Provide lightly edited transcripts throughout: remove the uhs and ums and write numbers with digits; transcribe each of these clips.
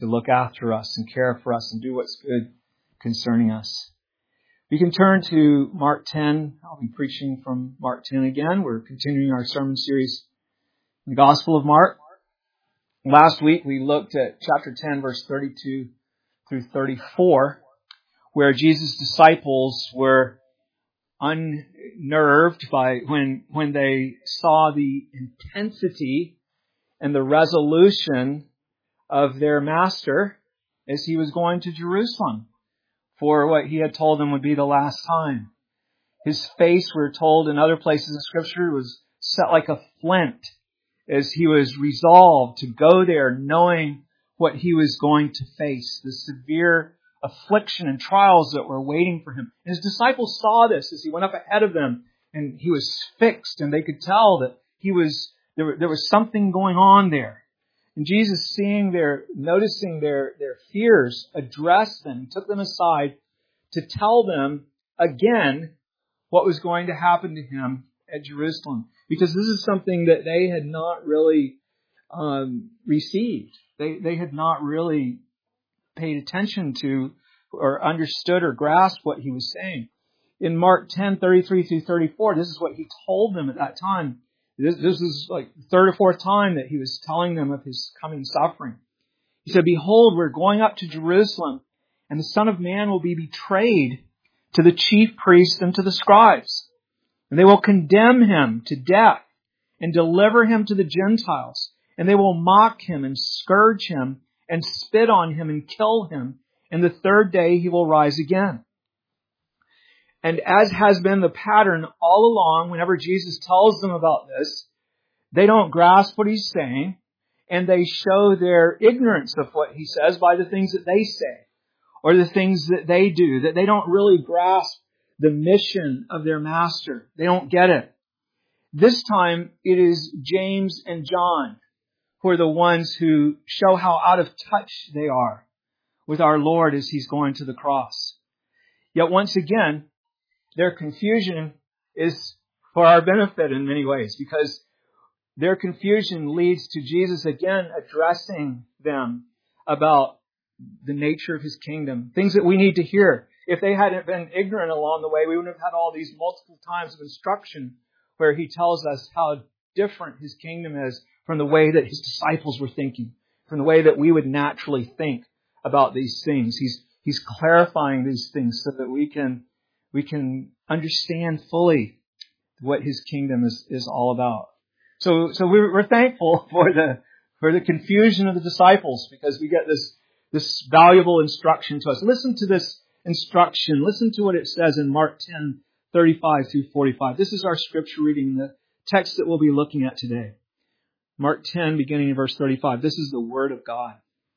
to look after us and care for us and do what's good concerning us. We can turn to Mark 10. I'll be preaching from Mark 10 again. We're continuing our sermon series in the Gospel of Mark. Last week we looked at chapter 10, verse 32 through 34, where Jesus' disciples were unnerved by when they saw the intensity and the resolution of their master as he was going to Jerusalem for what he had told them would be the last time. His face, we're told in other places in Scripture, was set like a flint as he was resolved to go there knowing what he was going to face, the severe affliction and trials that were waiting for him. And his disciples saw this as he went up ahead of them, and he was fixed, and they could tell that there was something going on there. And Jesus, noticing their fears, addressed them, took them aside to tell them again what was going to happen to him at Jerusalem. Because this is something that they had not really received. They had not really paid attention to or understood or grasped what he was saying. In Mark 10, 33 through 34, this is what he told them at that time. This is like the third or fourth time that he was telling them of his coming suffering. He said, "Behold, we're going up to Jerusalem, and the Son of Man will be betrayed to the chief priests and to the scribes. And they will condemn him to death and deliver him to the Gentiles. And they will mock him and scourge him and spit on him and kill him. And the third day he will rise again." And as has been the pattern all along, whenever Jesus tells them about this, they don't grasp what he's saying, and they show their ignorance of what he says by the things that they say or the things that they do, that they don't really grasp the mission of their master. They don't get it. This time it is James and John who are the ones who show how out of touch they are with our Lord as he's going to the cross. Yet once again, their confusion is for our benefit in many ways, because their confusion leads to Jesus again addressing them about the nature of his kingdom, things that we need to hear. If they hadn't been ignorant along the way, we wouldn't have had all these multiple times of instruction where he tells us how different his kingdom is from the way that his disciples were thinking, from the way that we would naturally think about these things. He's clarifying these things so that we can understand fully what his kingdom is all about. So we're thankful for the confusion of the disciples, because we get this valuable instruction to us. Listen to this instruction. Listen to what it says in Mark 10, 35 through 45. This is our scripture reading, the text that we'll be looking at today. Mark 10, beginning in verse 35. This is the word of God.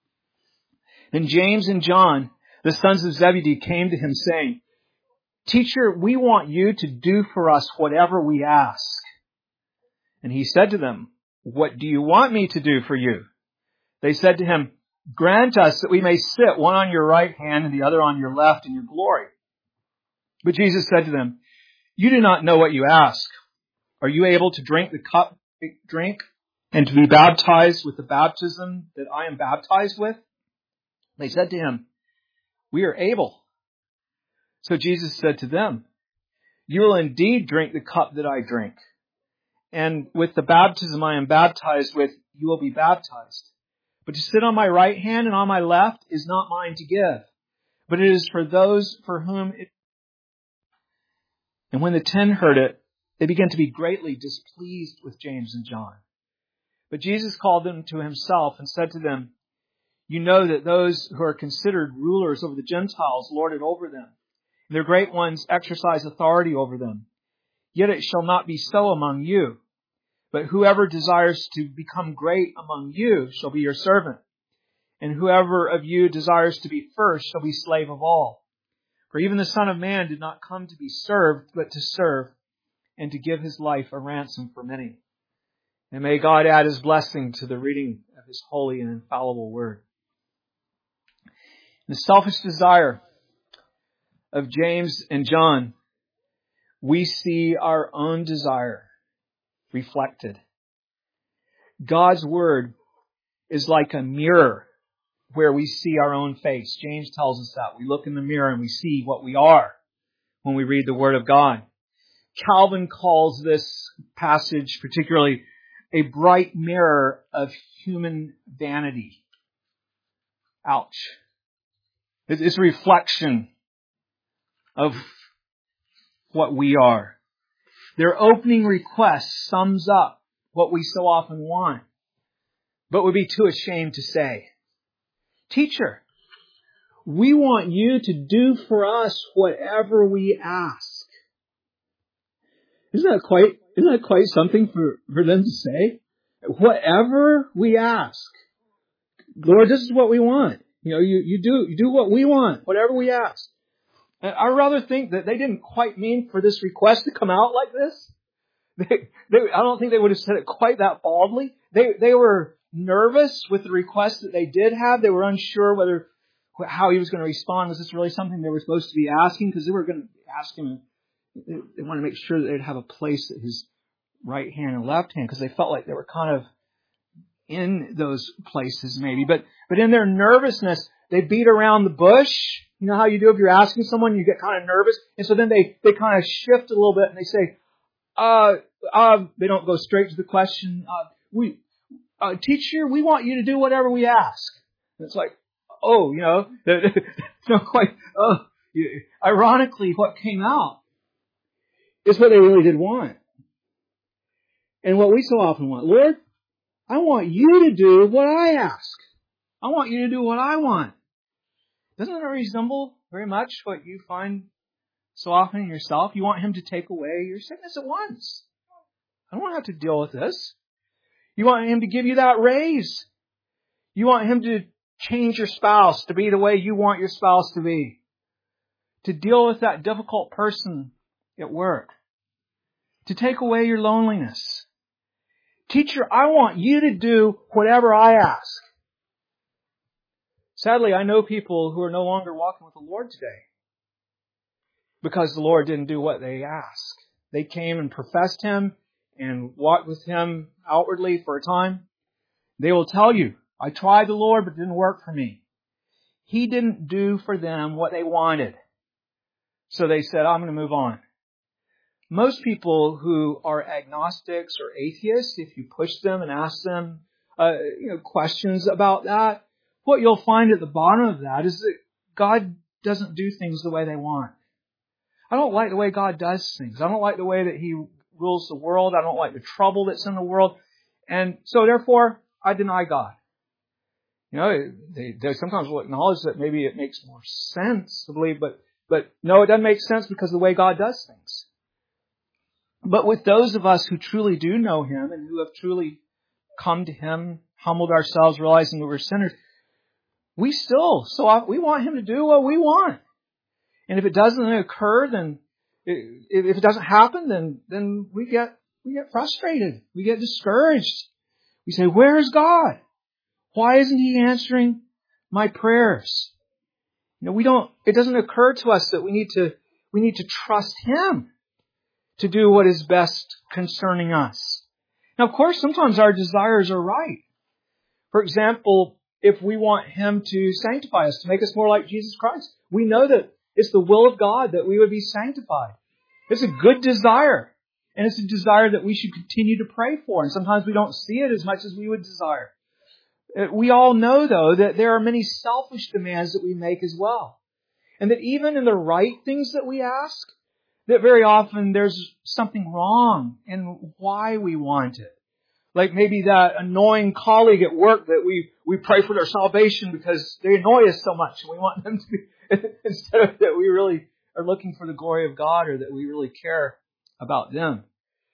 "And James and John, the sons of Zebedee, came to him saying, 'Teacher, we want you to do for us whatever we ask.' And he said to them, 'What do you want me to do for you?' They said to him, 'Grant us that we may sit one on your right hand and the other on your left in your glory.' But Jesus said to them, 'You do not know what you ask. Are you able to drink the cup I drink and to be baptized with the baptism that I am baptized with?' They said to him, 'We are able.' So Jesus said to them, 'You will indeed drink the cup that I drink, and with the baptism I am baptized with, you will be baptized. But to sit on my right hand and on my left is not mine to give, but it is for those for whom it..." And when the 10 heard it, they began to be greatly displeased with James and John. But Jesus called them to himself and said to them, "You know that those who are considered rulers over the Gentiles lord it over them, and their great ones exercise authority over them. Yet it shall not be so among you. But whoever desires to become great among you shall be your servant. And whoever of you desires to be first shall be slave of all. For even the Son of Man did not come to be served, but to serve, and to give his life a ransom for many." And may God add his blessing to the reading of his holy and infallible word. The selfish desire of James and John, we see our own desire reflected. God's word is like a mirror where we see our own face. James tells us that. We look in the mirror and we see what we are when we read the Word of God. Calvin calls this passage particularly a bright mirror of human vanity. Ouch. It's a reflection of what we are. Their opening request sums up what we so often want, but would be too ashamed to say. Teacher, we want you to do for us whatever we ask. Isn't that quite something for them to say? Whatever we ask. Lord, this is what we want. You do what we want, whatever we ask. And I rather think that they didn't quite mean for this request to come out like this. I don't think they would have said it quite that baldly. They were nervous with the request that they did have. They were unsure how he was going to respond. Was this really something they were supposed to be asking? Because they were going to ask him. They wanted to make sure that they'd have a place at his right hand and left hand, because they felt like they were kind of in those places maybe. But in their nervousness, they beat around the bush. You know how you do if you're asking someone, you get kind of nervous. And so then they kind of shift a little bit and they say, they don't go straight to the question. Teacher, we want you to do whatever we ask. And it's like, it's not quite, ironically, what came out is what they really did want. And what we so often want. Lord, I want you to do what I ask. I want you to do what I want. Doesn't it resemble very much what you find so often in yourself? You want Him to take away your sickness at once. I don't have to deal with this. You want Him to give you that raise. You want Him to change your spouse to be the way you want your spouse to be. To deal with that difficult person at work. To take away your loneliness. Teacher, I want you to do whatever I ask. Sadly, I know people who are no longer walking with the Lord today because the Lord didn't do what they asked. They came and professed Him and walked with Him outwardly for a time. They will tell you, I tried the Lord, but it didn't work for me. He didn't do for them what they wanted. So they said, I'm going to move on. Most people who are agnostics or atheists, if you push them and ask them questions about that, what you'll find at the bottom of that is that God doesn't do things the way they want. I don't like the way God does things. I don't like the way that He rules the world. I don't like the trouble that's in the world. And so therefore, I deny God. They sometimes will acknowledge that maybe it makes more sense to believe, but no, it doesn't make sense because of the way God does things. But with those of us who truly do know Him and who have truly come to Him, humbled ourselves, realizing that we're sinners, we want Him to do what we want. And if it doesn't occur, then if it doesn't happen, then we get frustrated. We get discouraged. We say, where is God? Why isn't He answering my prayers? It doesn't occur to us that we need to trust Him to do what is best concerning us. Now, of course, sometimes our desires are right. For example, if we want Him to sanctify us, to make us more like Jesus Christ, we know that it's the will of God that we would be sanctified. It's a good desire. And it's a desire that we should continue to pray for. And sometimes we don't see it as much as we would desire. We all know, though, that there are many selfish demands that we make as well. And that even in the right things that we ask, that very often there's something wrong in why we want it. Like maybe that annoying colleague at work that we pray for their salvation because they annoy us so much and we want them to be, instead of that we really are looking for the glory of God or that we really care about them.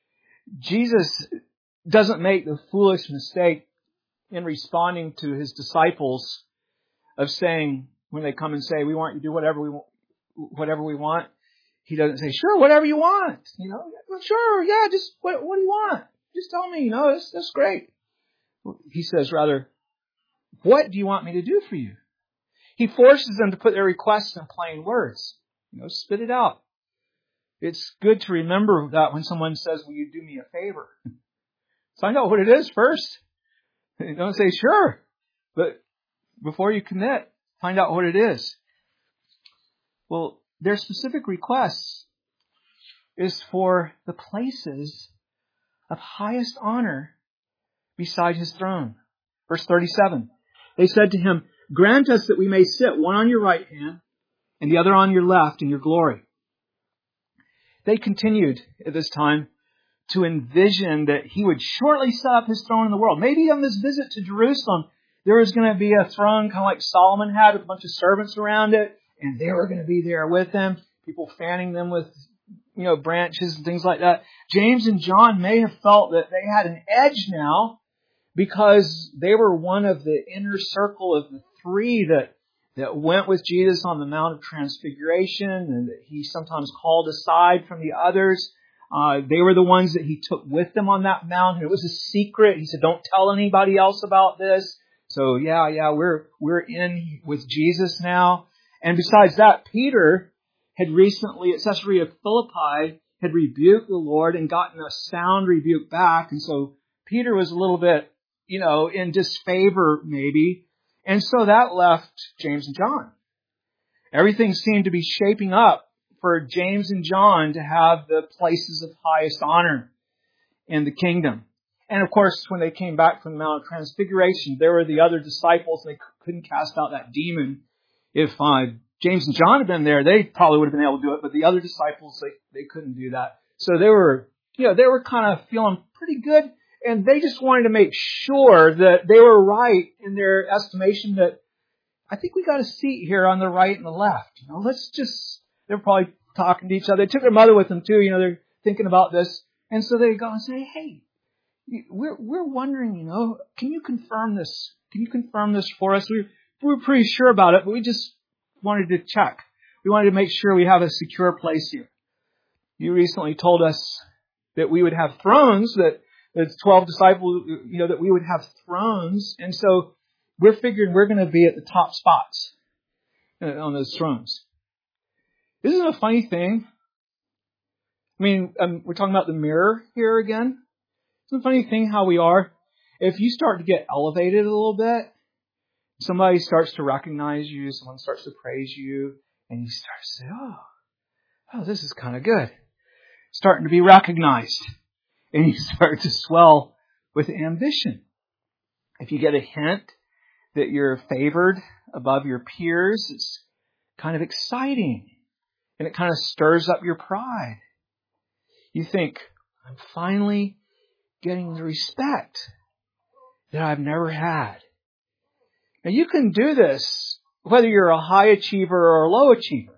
Jesus doesn't make the foolish mistake in responding to His disciples of saying, when they come and say, we want you to do whatever we want, He doesn't say, sure, whatever you want. Sure, yeah, just what do you want? Just tell me, that's great. He says rather, what do you want me to do for you? He forces them to put their requests in plain words. Spit it out. It's good to remember that when someone says, will you do me a favor? Find out what it is first. Don't say, sure. But before you commit, find out what it is. Well, their specific requests is for the places of highest honor beside his throne. Verse 37. They said to him, "Grant us that we may sit, one on your right hand and the other on your left in your glory." They continued at this time to envision that he would shortly set up his throne in the world. Maybe on this visit to Jerusalem, there was going to be a throne kind of like Solomon had with a bunch of servants around it, and they were going to be there with him, people fanning them with, branches and things like that. James and John may have felt that they had an edge now because they were one of the inner circle of the three that went with Jesus on the Mount of Transfiguration, and that he sometimes called aside from the others. They were the ones that he took with them on that mountain. It was a secret. He said, "Don't tell anybody else about this." So we're in with Jesus now. And besides that, Peter had recently at Caesarea Philippi had rebuked the Lord and gotten a sound rebuke back. And so Peter was a little bit, in disfavor maybe. And so that left James and John. Everything seemed to be shaping up for James and John to have the places of highest honor in the kingdom. And of course, when they came back from the Mount of Transfiguration, there were the other disciples. They couldn't cast out that demon. If James and John had been there, they probably would have been able to do it. But the other disciples, they couldn't do that. So they were kind of feeling pretty good. And they just wanted to make sure that they were right in their estimation that I think we got a seat here on the right and the left. They're probably talking to each other. They took their mother with them too. They're thinking about this. And so they go and say, "Hey, we're wondering, can you confirm this? Can you confirm this for us? We were pretty sure about it, but we just wanted to check. We wanted to make sure we have a secure place here. You recently told us that we would have thrones, that the 12 disciples, that we would have thrones. And so we're figuring we're going to be at the top spots on those thrones." Isn't it a funny thing? I mean, we're talking about the mirror here again. It's a funny thing how we are. If you start to get elevated a little bit, somebody starts to recognize you, someone starts to praise you, and you start to say, oh, this is kind of good. Starting to be recognized. And you start to swell with ambition. If you get a hint that you're favored above your peers, it's kind of exciting. And it kind of stirs up your pride. You think, I'm finally getting the respect that I've never had. Now you can do this whether you're a high achiever or a low achiever.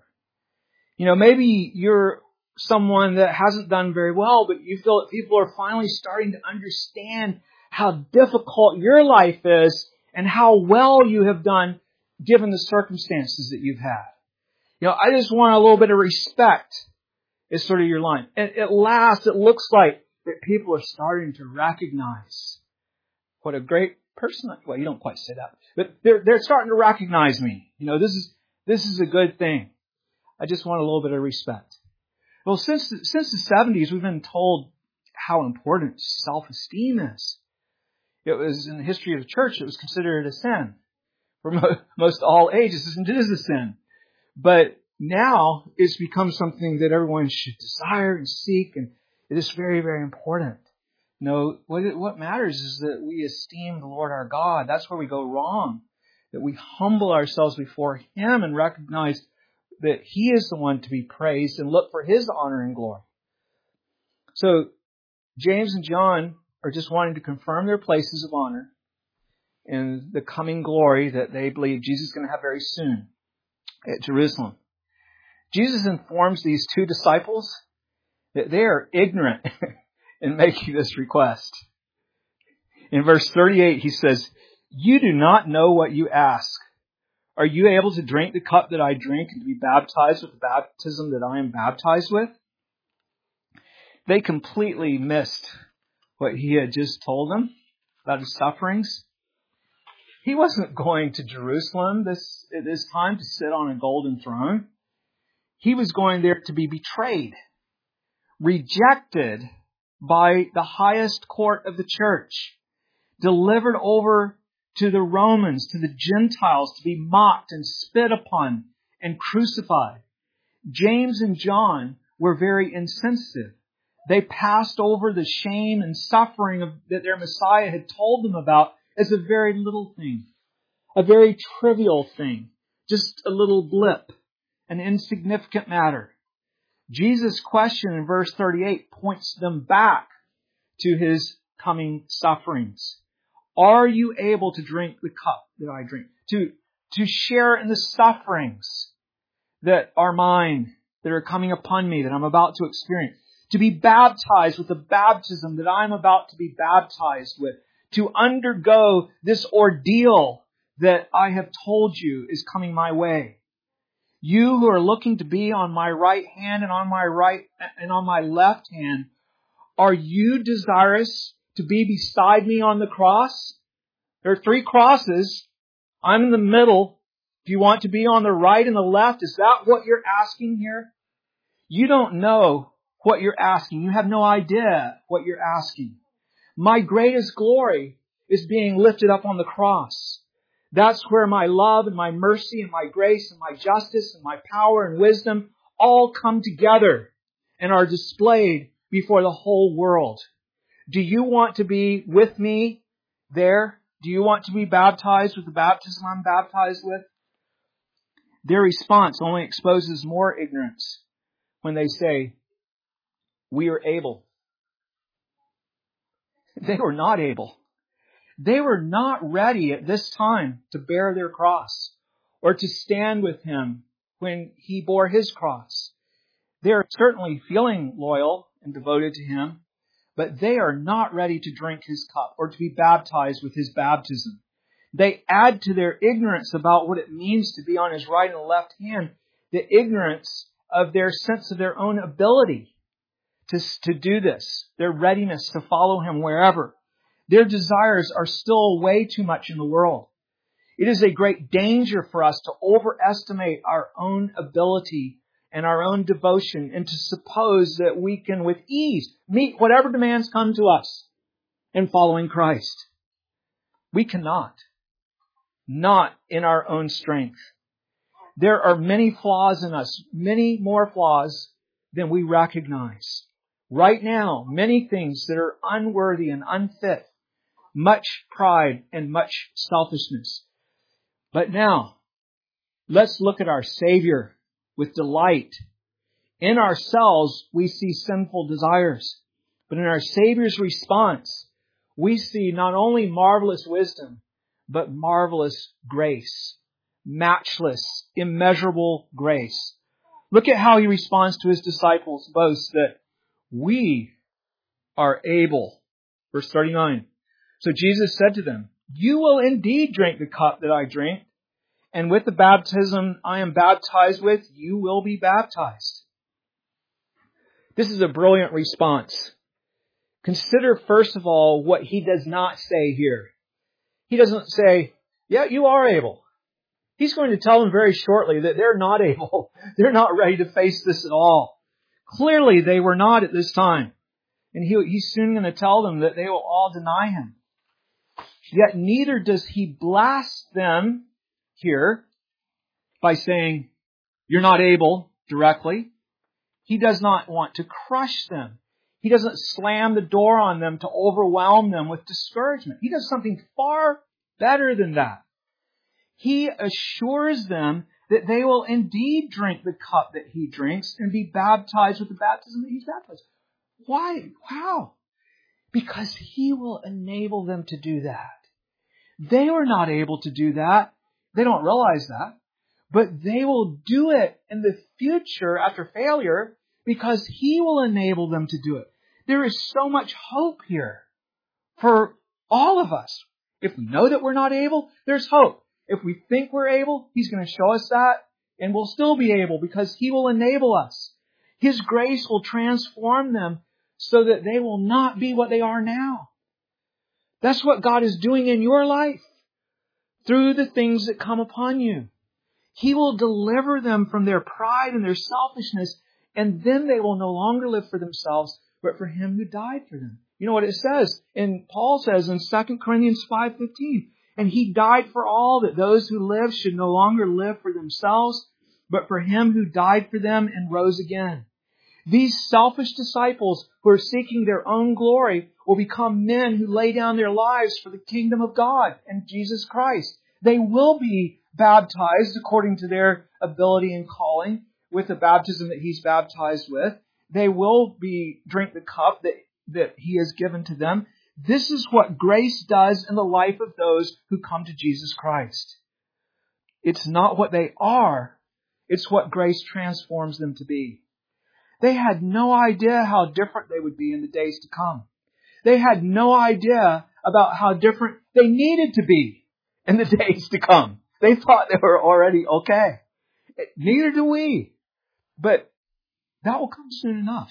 Maybe you're someone that hasn't done very well, but you feel that people are finally starting to understand how difficult your life is and how well you have done given the circumstances that you've had. I just want a little bit of respect is sort of your line. And at last, it looks like that people are starting to recognize what a great person. Well, you don't quite say that, but they're starting to recognize me. This is a good thing. I just want a little bit of respect. Well, since the 70s, we've been told how important self-esteem is. It was in the history of the church, it was considered a sin. For most all ages, it is a sin. But now it's become something that everyone should desire and seek, and it is very, very important. What matters is that we esteem the Lord our God. That's where we go wrong. That we humble ourselves before Him and recognize that He is the one to be praised and look for His honor and glory. So James and John are just wanting to confirm their places of honor in the coming glory that they believe Jesus is going to have very soon at Jerusalem. Jesus informs these two disciples that they are ignorant in making this request. In verse 38, he says, "You do not know what you ask. Are you able to drink the cup that I drink and to be baptized with the baptism that I am baptized with?" They completely missed what he had just told them about his sufferings. He wasn't going to Jerusalem at this time to sit on a golden throne. He was going there to be betrayed, rejected by the highest court of the church, delivered over to the Romans, to the Gentiles, to be mocked and spit upon and crucified. James and John were very insensitive. They passed over the shame and suffering that their Messiah had told them about as a very little thing, a very trivial thing, just a little blip, an insignificant matter. Jesus' question in verse 38 points them back to His coming sufferings. Are you able to drink the cup that I drink? To share in the sufferings that are mine, that are coming upon me, that I'm about to experience. To be baptized with the baptism that I'm about to be baptized with. To undergo this ordeal that I have told you is coming my way. You who are looking to be on my right hand and on my left hand, are you desirous to be beside me on the cross? There are 3 crosses. I'm in the middle. Do you want to be on the right and the left? Is that what you're asking here? You don't know what you're asking. You have no idea what you're asking. My greatest glory is being lifted up on the cross. That's where my love and my mercy and my grace and my justice and my power and wisdom all come together and are displayed before the whole world. Do you want to be with me there? Do you want to be baptized with the baptism I'm baptized with? Their response only exposes more ignorance when they say, we are able. They were not able. They were not ready at this time to bear their cross or to stand with Him when He bore His cross. They are certainly feeling loyal and devoted to Him, but they are not ready to drink His cup or to be baptized with His baptism. They add to their ignorance about what it means to be on His right and left hand, the ignorance of their sense of their own ability to do this, their readiness to follow Him wherever. Their desires are still way too much in the world. It is a great danger for us to overestimate our own ability and our own devotion and to suppose that we can with ease meet whatever demands come to us in following Christ. We cannot. Not in our own strength. There are many flaws in us, many more flaws than we recognize. Right now, many things that are unworthy and unfit, much pride and much selfishness. But now, let's look at our Savior with delight. In ourselves, we see sinful desires. But in our Savior's response, we see not only marvelous wisdom, but marvelous grace. Matchless, immeasurable grace. Look at how He responds to His disciples' boast that we are able. Verse 39. So Jesus said to them, you will indeed drink the cup that I drink, and with the baptism I am baptized with, you will be baptized. This is a brilliant response. Consider first of all what He does not say here. He doesn't say, yeah, you are able. He's going to tell them very shortly that they're not able. They're not ready to face this at all. Clearly, they were not at this time. And He's soon going to tell them that they will all deny Him. Yet neither does He blast them here by saying, you're not able directly. He does not want to crush them. He doesn't slam the door on them to overwhelm them with discouragement. He does something far better than that. He assures them that they will indeed drink the cup that He drinks and be baptized with the baptism that He's baptized. Why? How? Because He will enable them to do that. They were not able to do that. They don't realize that. But they will do it in the future after failure because He will enable them to do it. There is so much hope here for all of us. If we know that we're not able, there's hope. If we think we're able, He's going to show us that, and we'll still be able because He will enable us. His grace will transform them so that they will not be what they are now. That's what God is doing in your life through the things that come upon you. He will deliver them from their pride and their selfishness, and then they will no longer live for themselves, but for Him who died for them. You know what it says? And Paul says in 2 Corinthians 5:15, And He died for all, that those who live should no longer live for themselves, but for Him who died for them and rose again. These selfish disciples who are seeking their own glory will become men who lay down their lives for the kingdom of God and Jesus Christ. They will be baptized according to their ability and calling with the baptism that He's baptized with. They will drink the cup that He has given to them. This is what grace does in the life of those who come to Jesus Christ. It's not what they are. It's what grace transforms them to be. They had no idea how different they would be in the days to come. They had no idea about how different they needed to be in the days to come. They thought they were already okay. Neither do we. But that will come soon enough.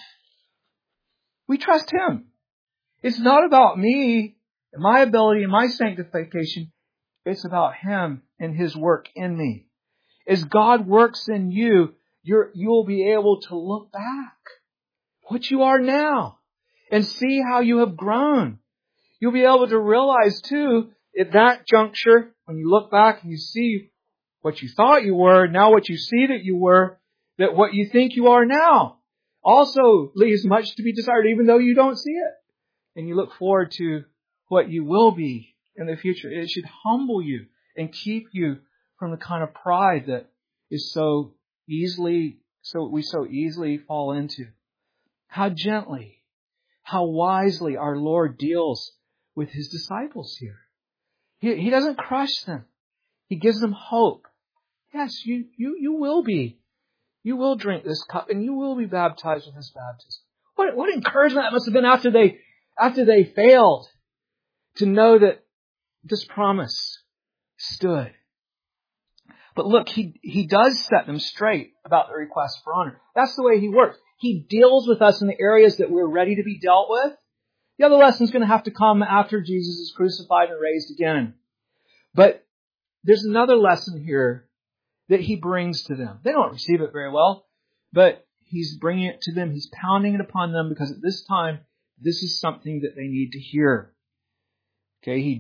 We trust Him. It's not about me and my ability and my sanctification. It's about Him and His work in me. As God works in you, you'll be able to look back what you are now and see how you have grown. You'll be able to realize too, at that juncture, when you look back and you see what you thought you were, now what you see that you were, that what you think you are now also leaves much to be desired, even though you don't see it. And you look forward to what you will be in the future. It should humble you and keep you from the kind of pride that is we so easily fall into. How gently, how wisely our Lord deals with His disciples here. He doesn't crush them. He gives them hope. Yes, you will be. You will drink this cup and you will be baptized with this baptism. What encouragement that must have been after they failed to know that this promise stood. But look, he does set them straight about the request for honor. That's the way He works. He deals with us in the areas that we're ready to be dealt with. The other lesson's going to have to come after Jesus is crucified and raised again. But there's another lesson here that He brings to them. They don't receive it very well, but He's bringing it to them. He's pounding it upon them because at this time, this is something that they need to hear. Okay, He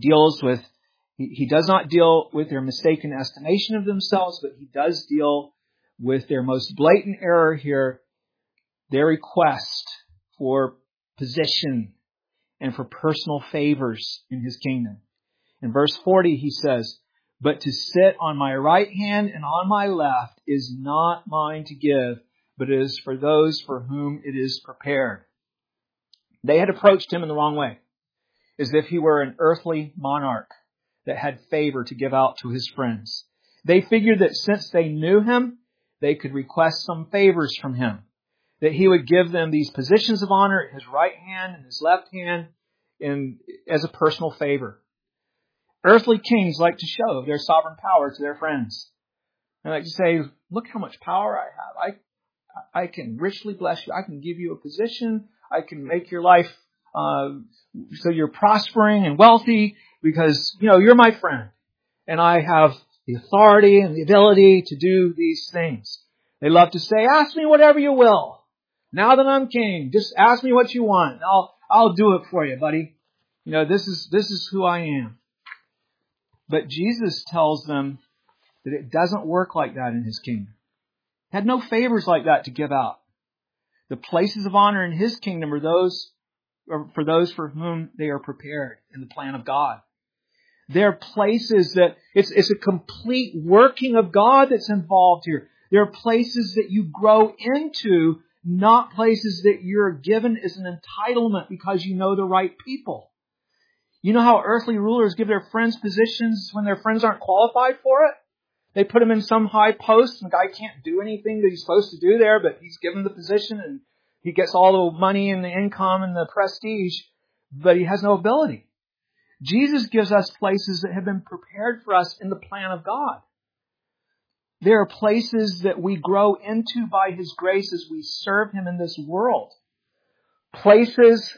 does not deal with their mistaken estimation of themselves, but He does deal with their most blatant error here, their request for position and for personal favors in His kingdom. In verse 40, He says, "But to sit on my right hand and on my left is not mine to give, but it is for those for whom it is prepared." They had approached Him in the wrong way, as if He were an earthly monarch that had favor to give out to His friends. They figured that since they knew Him, they could request some favors from Him, that He would give them these positions of honor at His right hand and His left hand as a personal favor. Earthly kings like to show their sovereign power to their friends. They like to say, look how much power I have. I can richly bless you. I can give you a position. I can make your life so you're prospering and wealthy because, you're my friend. And I have the authority and the ability to do these things. They love to say, ask me whatever you will. Now that I'm king, just ask me what you want. I'll do it for you, buddy. This is who I am. But Jesus tells them that it doesn't work like that in His kingdom. He had no favors like that to give out. The places of honor in His kingdom are for those for whom they are prepared in the plan of God. They're places that it's a complete working of God that's involved here. There are places that you grow into, not places that you're given as an entitlement because you know the right people. You know how earthly rulers give their friends positions when their friends aren't qualified for it? They put him in some high post and the guy can't do anything that he's supposed to do there, but he's given the position and he gets all the money and the income and the prestige, but he has no ability. Jesus gives us places that have been prepared for us in the plan of God. There are places that we grow into by His grace as we serve Him in this world. Places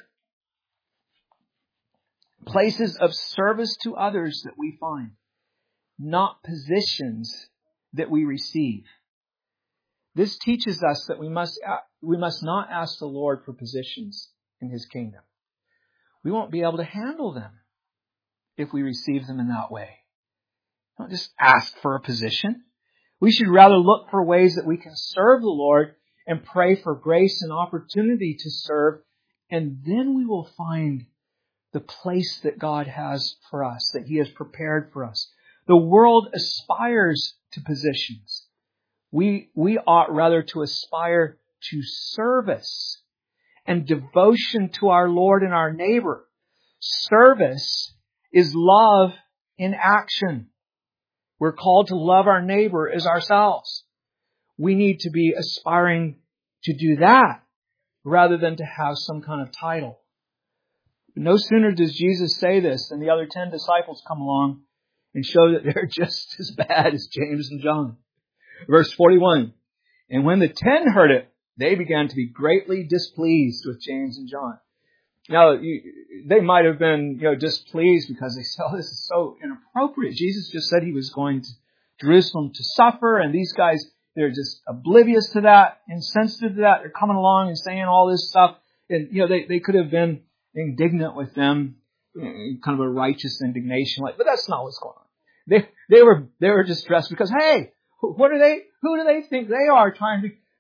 of service to others that we find, not positions that we receive. This teaches us that we must not ask the Lord for positions in His kingdom. We won't be able to handle them. if we receive them in that way. Don't just ask for a position. We should rather look for ways that we can serve the Lord and pray for grace and opportunity to serve, and then we will find the place that God has for us, that He has prepared for us. The world aspires to positions. We ought rather to aspire to service and devotion to our Lord and our neighbor. Service is love in action. We're called to love our neighbor as ourselves. We need to be aspiring to do that rather than to have some kind of title. No sooner does Jesus say this than the other 10 disciples come along and show that they're just as bad as James and John. Verse 41, and when the 10 heard it, they began to be greatly displeased with James and John. Now, they might have been, displeased because they said, oh, this is so inappropriate. Jesus just said He was going to Jerusalem to suffer, and these guys, they're just oblivious to that, insensitive to that. They're coming along and saying all this stuff. And, they could have been indignant with them, kind of a righteous indignation, but that's not what's going on. They were distressed because, hey, who do they think they are trying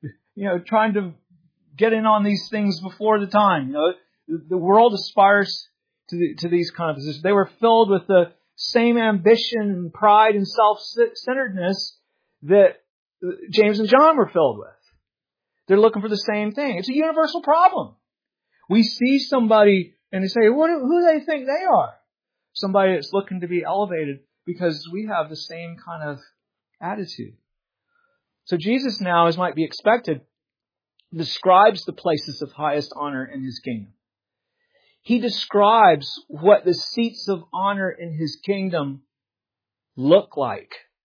to get in on these things before the time? The world aspires to these kind of positions. They were filled with the same ambition and pride and self-centeredness that James and John were filled with. They're looking for the same thing. It's a universal problem. We see somebody and they say, who do they think they are? Somebody that's looking to be elevated because we have the same kind of attitude. So Jesus now, as might be expected, describes the places of highest honor in His kingdom. He describes what the seats of honor in His kingdom look like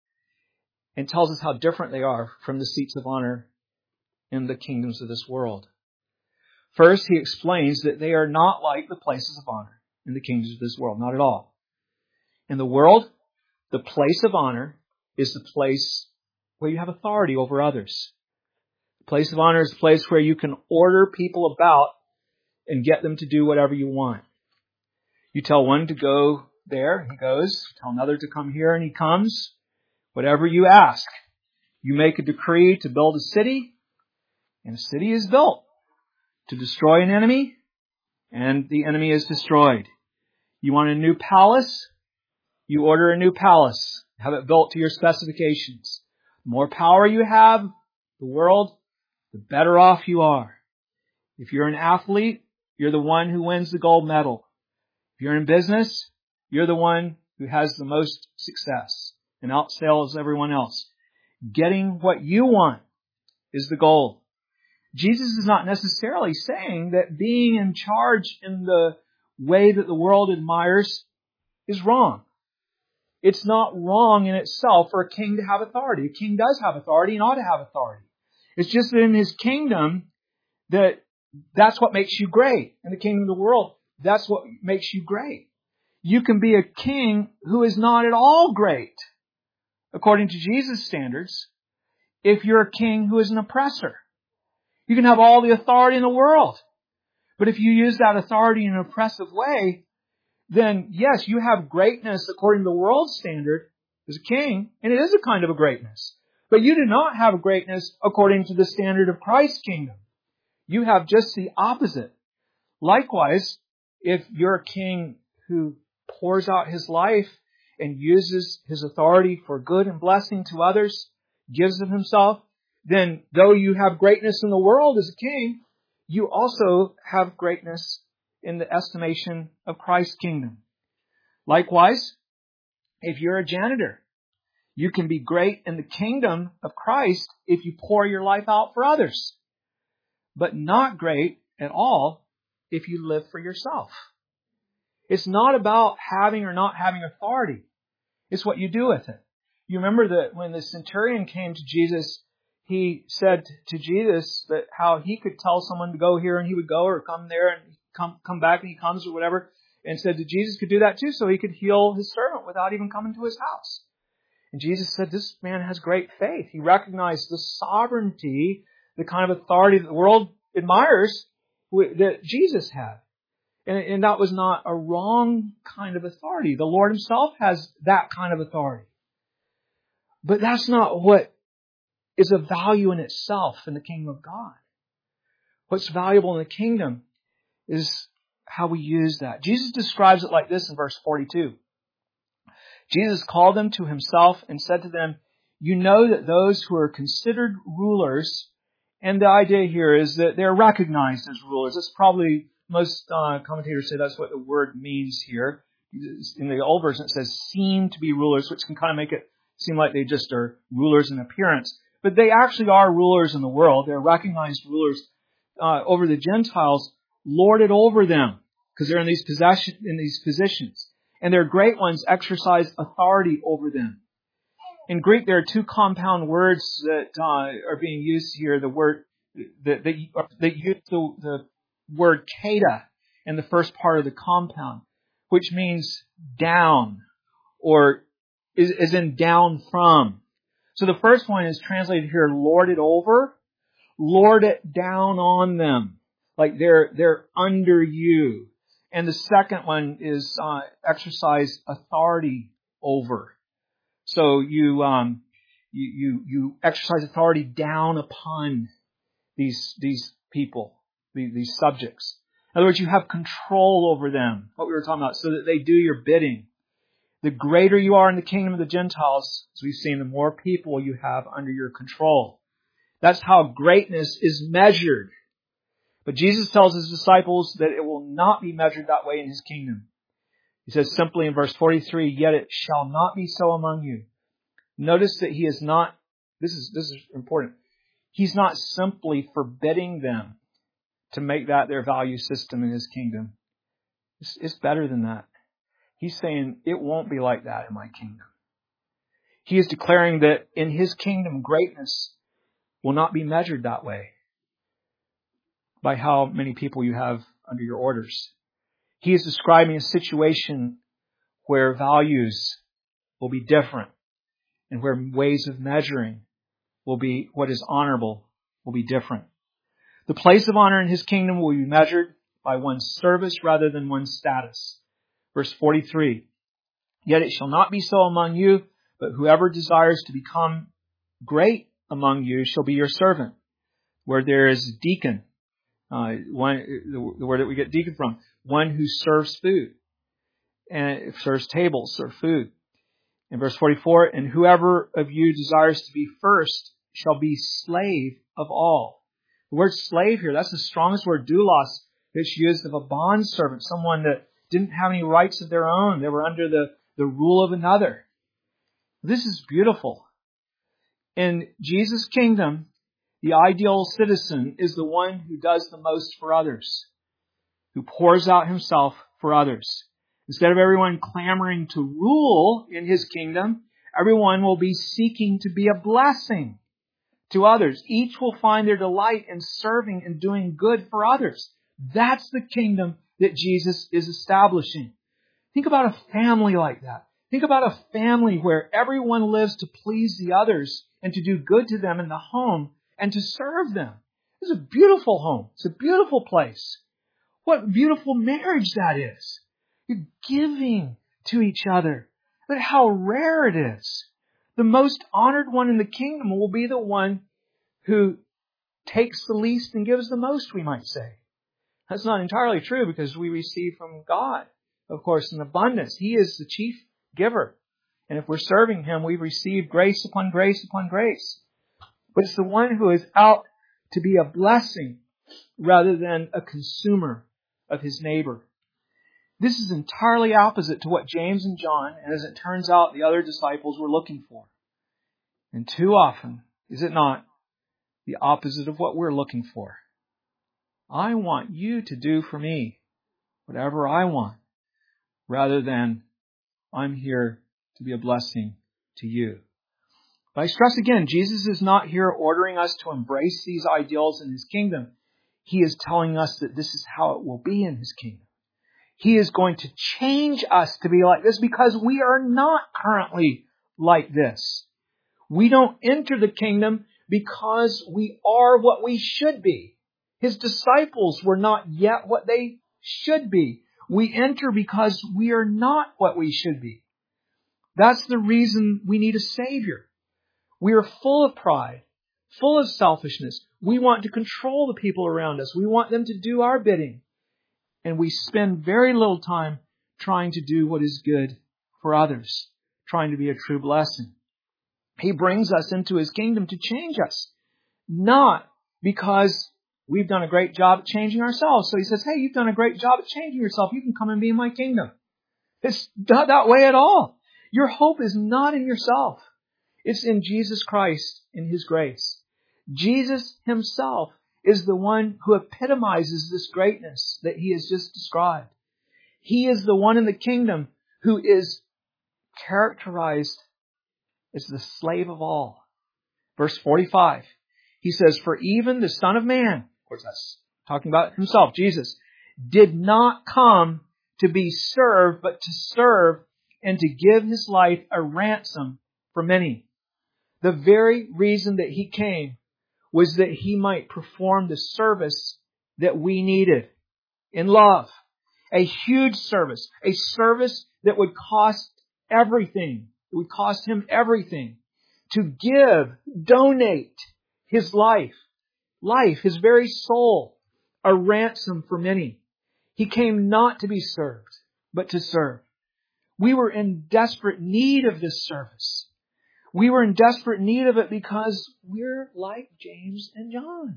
and tells us how different they are from the seats of honor in the kingdoms of this world. First, He explains that they are not like the places of honor in the kingdoms of this world. Not at all. In the world, the place of honor is the place where you have authority over others. The place of honor is the place where you can order people about and get them to do whatever you want. You tell one to go there, he goes. Tell another to come here, and he comes. Whatever you ask. You make a decree to build a city, and a city is built. To destroy an enemy, and the enemy is destroyed. You want a new palace? You order a new palace. Have it built to your specifications. The more power you have, the world, the better off you are. If you're an athlete, you're the one who wins the gold medal. If you're in business, you're the one who has the most success and outsells everyone else. Getting what you want is the goal. Jesus is not necessarily saying that being in charge in the way that the world admires is wrong. It's not wrong in itself for a king to have authority. A king does have authority and ought to have authority. It's just that in his kingdom, that's what makes you great. In the kingdom of the world, that's what makes you great. You can be a king who is not at all great, according to Jesus' standards, if you're a king who is an oppressor. You can have all the authority in the world. But if you use that authority in an oppressive way, then yes, you have greatness according to the world's standard as a king, and it is a kind of a greatness. But you do not have a greatness according to the standard of Christ's kingdom. You have just the opposite. Likewise, if you're a king who pours out his life and uses his authority for good and blessing to others, gives of himself, then though you have greatness in the world as a king, you also have greatness in the estimation of Christ's kingdom. Likewise, if you're a janitor, you can be great in the kingdom of Christ if you pour your life out for others, but not great at all if you live for yourself. It's not about having or not having authority. It's what you do with it. You remember that when the centurion came to Jesus, he said to Jesus that how he could tell someone to go here and he would go, or come there and come back and he comes, or whatever, and said that Jesus could do that too, so he could heal his servant without even coming to his house. And Jesus said, this man has great faith. He recognized the sovereignty, the kind of authority that the world admires that Jesus had. And that was not a wrong kind of authority. The Lord Himself has that kind of authority. But that's not what is of value in itself in the kingdom of God. What's valuable in the kingdom is how we use that. Jesus describes it like this in verse 42. Jesus called them to Himself and said to them, "You know that those who are considered rulers," and the idea here is that they're recognized as rulers. That's probably, most commentators say that's what the word means here. In the old version it says seem to be rulers, which can kind of make it seem like they just are rulers in appearance. But they actually are rulers in the world. They're recognized rulers over the Gentiles, lorded over them, because they're in these positions. And their great ones exercise authority over them. In Greek, there are two compound words that are being used here. The word that use the word kata in the first part of the compound, which means down, or is in down from. So the first one is translated here, lorded over, lord it down on them, like they're under you. And the second one is exercise authority over. So you exercise authority down upon these people, these subjects. In other words, you have control over them, what we were talking about, so that they do your bidding. The greater you are in the kingdom of the Gentiles, as we've seen, the more people you have under your control. That's how greatness is measured. But Jesus tells His disciples that it will not be measured that way in His kingdom. He says simply in verse 43, "Yet it shall not be so among you." Notice that He is not, this is important, He's not simply forbidding them to make that their value system in His kingdom. It's better than that. He's saying it won't be like that in my kingdom. He is declaring that in His kingdom, greatness will not be measured that way by how many people you have under your orders. He is describing a situation where values will be different and where ways of measuring will be, what is honorable will be different. The place of honor in His kingdom will be measured by one's service rather than one's status. Verse 43, "Yet it shall not be so among you, but whoever desires to become great among you shall be your servant." Where there is deacon, the word that we get deacon from, one who serves food and serves tables or food. In verse 44, "And whoever of you desires to be first shall be slave of all." The word slave here, that's the strongest word, doulos, that's used of a bondservant, someone that didn't have any rights of their own. They were under the rule of another. This is beautiful. In Jesus' kingdom, the ideal citizen is the one who does the most for others, who pours out himself for others. Instead of everyone clamoring to rule in His kingdom, everyone will be seeking to be a blessing to others. Each will find their delight in serving and doing good for others. That's the kingdom that Jesus is establishing. Think about a family like that. Think about a family where everyone lives to please the others and to do good to them in the home and to serve them. It's a beautiful home. It's a beautiful place. What beautiful marriage that is. You're giving to each other. But how rare it is. The most honored one in the kingdom will be the one who takes the least and gives the most, we might say. That's not entirely true because we receive from God, of course, in abundance. He is the chief giver. And if we're serving Him, we receive grace upon grace upon grace. But it's the one who is out to be a blessing rather than a consumer of his neighbor. This is entirely opposite to what James and John, and as it turns out, the other disciples were looking for. And too often, is it not, the opposite of what we're looking for? I want you to do for me whatever I want, rather than I'm here to be a blessing to you. But I stress again, Jesus is not here ordering us to embrace these ideals in His kingdom. He is telling us that this is how it will be in His kingdom. He is going to change us to be like this because we are not currently like this. We don't enter the kingdom because we are what we should be. His disciples were not yet what they should be. We enter because we are not what we should be. That's the reason we need a Savior. We are full of pride, full of selfishness. We want to control the people around us. We want them to do our bidding. And we spend very little time trying to do what is good for others, trying to be a true blessing. He brings us into His kingdom to change us, not because we've done a great job at changing ourselves. So He says, hey, you've done a great job at changing yourself. You can come and be in my kingdom. It's not that way at all. Your hope is not in yourself. It's in Jesus Christ, in His grace. Jesus Himself is the one who epitomizes this greatness that He has just described. He is the one in the kingdom who is characterized as the slave of all. Verse 45, He says, for even the Son of Man, of course that's talking about Himself, Jesus, did not come to be served, but to serve and to give His life a ransom for many. The very reason that He came was that He might perform the service that we needed in love. A huge service. A service that would cost everything. It would cost Him everything. To give, donate His life, His very soul, a ransom for many. He came not to be served, but to serve. We were in desperate need of this service. We were in desperate need of it because we're like James and John.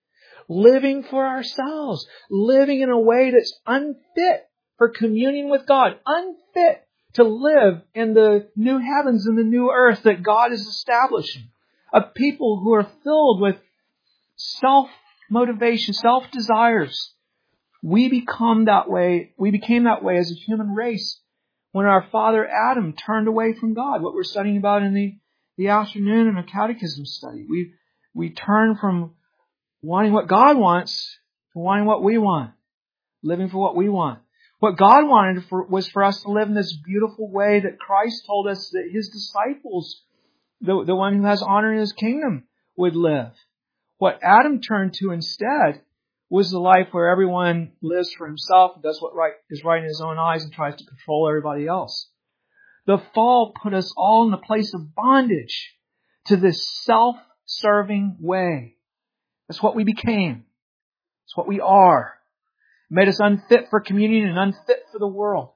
Living for ourselves. Living in a way that's unfit for communion with God. Unfit to live in the new heavens and the new earth that God is establishing. A people who are filled with self-motivation, self-desires. We became that way as a human race when our father Adam turned away from God. What we're studying about in the afternoon in a catechism study. We turn from wanting what God wants to wanting what we want. Living for what we want. What God wanted was for us to live in this beautiful way that Christ told us that His disciples, the one who has honor in His kingdom, would live. What Adam turned to instead was the life where everyone lives for himself, does what is right in his own eyes, and tries to control everybody else. The fall put us all in the place of bondage to this self-serving way. That's what we became. It's what we are. It made us unfit for communion and unfit for the world.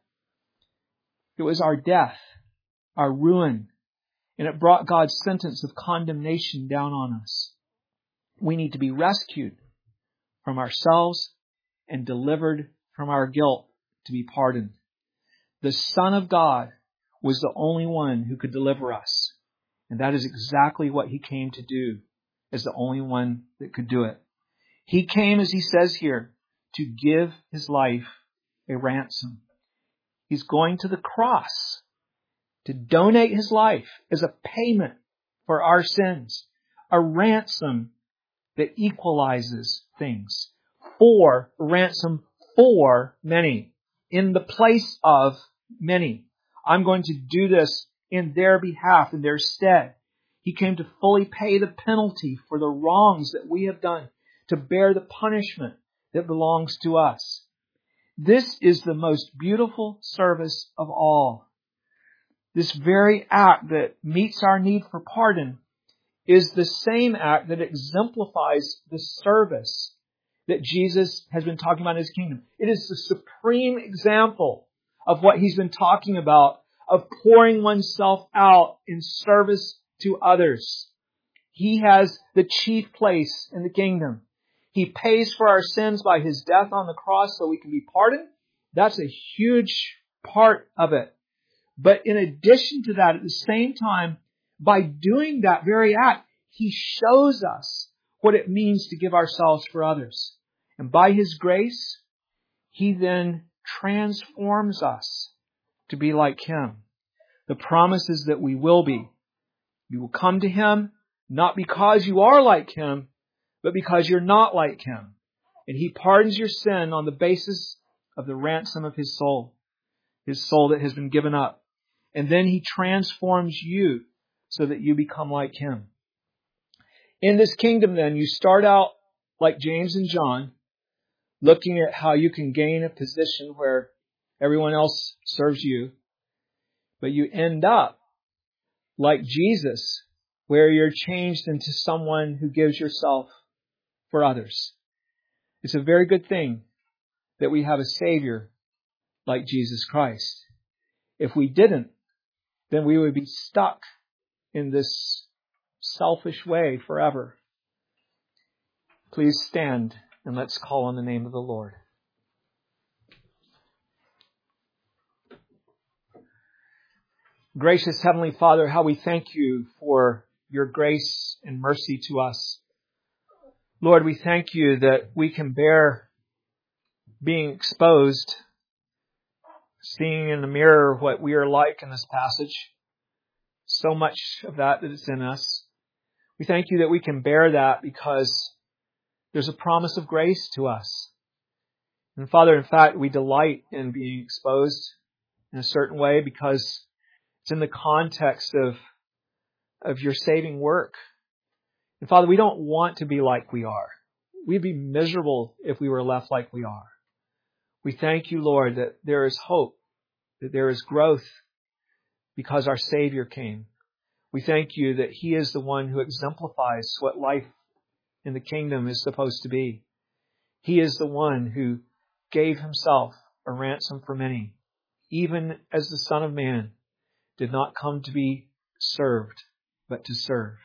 It was our death, our ruin, and it brought God's sentence of condemnation down on us. We need to be rescued from ourselves and delivered from our guilt to be pardoned. The Son of God was the only one who could deliver us. And that is exactly what He came to do, as the only one that could do it. He came, as He says here, to give His life a ransom. He's going to the cross to donate His life as a payment for our sins, a ransom that equalizes things. Ransom for many, in the place of many. I'm going to do this in their behalf, in their stead. He came to fully pay the penalty for the wrongs that we have done, to bear the punishment that belongs to us. This is the most beautiful service of all. This very act that meets our need for pardon is the same act that exemplifies the service that Jesus has been talking about in His kingdom. It is the supreme example of what He's been talking about, of pouring oneself out in service to others. He has the chief place in the kingdom. He pays for our sins by His death on the cross so we can be pardoned. That's a huge part of it. But in addition to that, at the same time, by doing that very act, He shows us what it means to give ourselves for others. And by His grace, He then transforms us to be like Him. The promise is that we will be. You will come to Him not because you are like Him, but because you're not like Him. And He pardons your sin on the basis of the ransom of His soul that has been given up. And then He transforms you so that you become like Him. In this kingdom then, you start out like James and John, looking at how you can gain a position where everyone else serves you, but you end up like Jesus, where you're changed into someone who gives yourself for others. It's a very good thing that we have a Savior like Jesus Christ. If we didn't, then we would be stuck in this selfish way forever. Please stand and let's call on the name of the Lord. Gracious Heavenly Father, how we thank you for your grace and mercy to us. Lord, we thank you that we can bear being exposed, seeing in the mirror what we are like in this passage. So much of that is in us. We thank you that we can bear that because there's a promise of grace to us. And Father, in fact, we delight in being exposed in a certain way because it's in the context of your saving work. And Father, we don't want to be like we are. We'd be miserable if we were left like we are. We thank you, Lord, that there is hope, that there is growth because our Savior came. We thank you that He is the one who exemplifies what life in the kingdom is supposed to be. He is the one who gave Himself a ransom for many, even as the Son of Man did not come to be served, but to serve.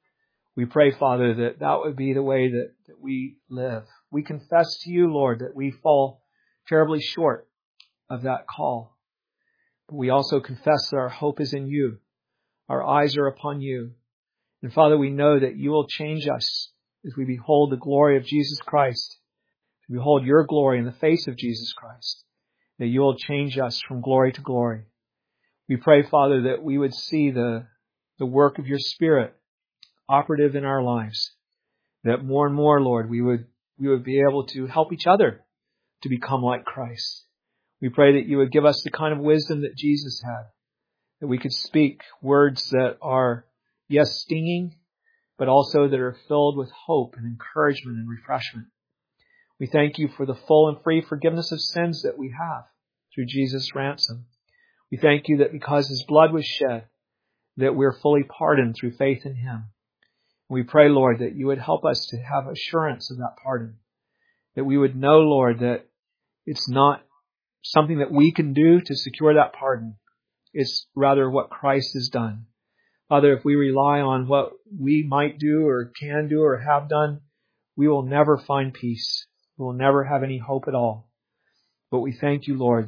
We pray, Father, that that would be the way that we live. We confess to you, Lord, that we fall terribly short of that call. But we also confess that our hope is in you. Our eyes are upon you. And Father, we know that you will change us as we behold the glory of Jesus Christ. To behold your glory in the face of Jesus Christ. That you will change us from glory to glory. We pray, Father, that we would see the work of your Spirit operative in our lives. That more and more, Lord, we would be able to help each other to become like Christ. We pray that you would give us the kind of wisdom that Jesus had. That we could speak words that are, yes, stinging, but also that are filled with hope and encouragement and refreshment. We thank you for the full and free forgiveness of sins that we have through Jesus' ransom. We thank you that because His blood was shed, that we're fully pardoned through faith in Him. We pray, Lord, that you would help us to have assurance of that pardon. That we would know, Lord, that it's not something that we can do to secure that pardon. It's rather what Christ has done. Father, if we rely on what we might do or can do or have done, we will never find peace. We will never have any hope at all. But we thank you, Lord,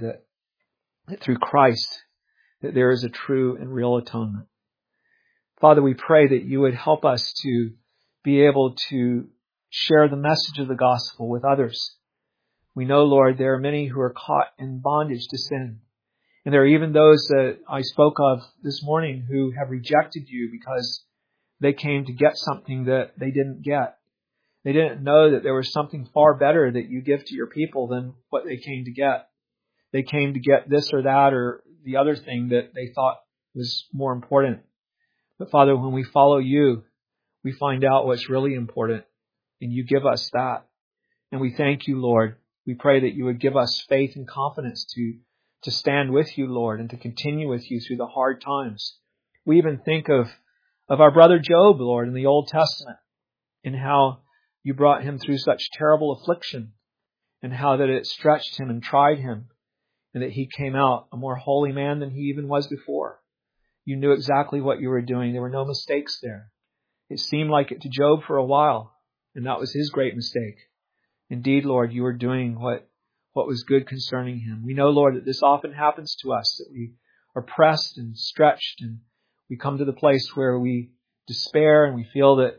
that through Christ, that there is a true and real atonement. Father, we pray that you would help us to be able to share the message of the gospel with others. We know, Lord, there are many who are caught in bondage to sin. And there are even those that I spoke of this morning who have rejected you because they came to get something that they didn't get. They didn't know that there was something far better that you give to your people than what they came to get. They came to get this or that or the other thing that they thought was more important. But Father, when we follow you, we find out what's really important, and you give us that. And we thank you, Lord. We pray that you would give us faith and confidence to stand with you, Lord, and to continue with you through the hard times. We even think of our brother Job, Lord, in the Old Testament, and how you brought him through such terrible affliction, and how that it stretched him and tried him, and that he came out a more holy man than he even was before. You knew exactly what you were doing. There were no mistakes there. It seemed like it to Job for a while, and that was his great mistake. Indeed, Lord, you were doing what was good concerning him. We know, Lord, that this often happens to us, that we are pressed and stretched, and we come to the place where we despair and we feel that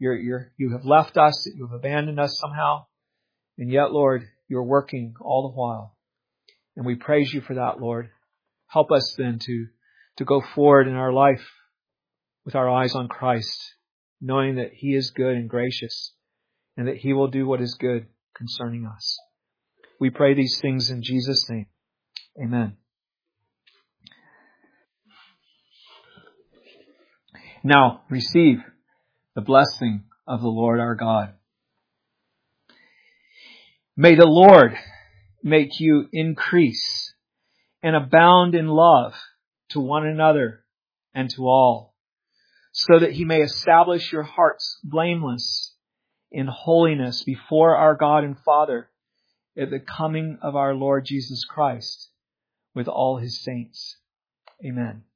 you have left us, that you have abandoned us somehow. And yet, Lord, you're working all the while. And we praise you for that, Lord. Help us then to go forward in our life with our eyes on Christ, knowing that He is good and gracious, and that He will do what is good concerning us. We pray these things in Jesus' name. Amen. Now, receive the blessing of the Lord our God. May the Lord make you increase and abound in love to one another and to all, so that He may establish your hearts blameless in holiness before our God and Father at the coming of our Lord Jesus Christ with all His saints. Amen.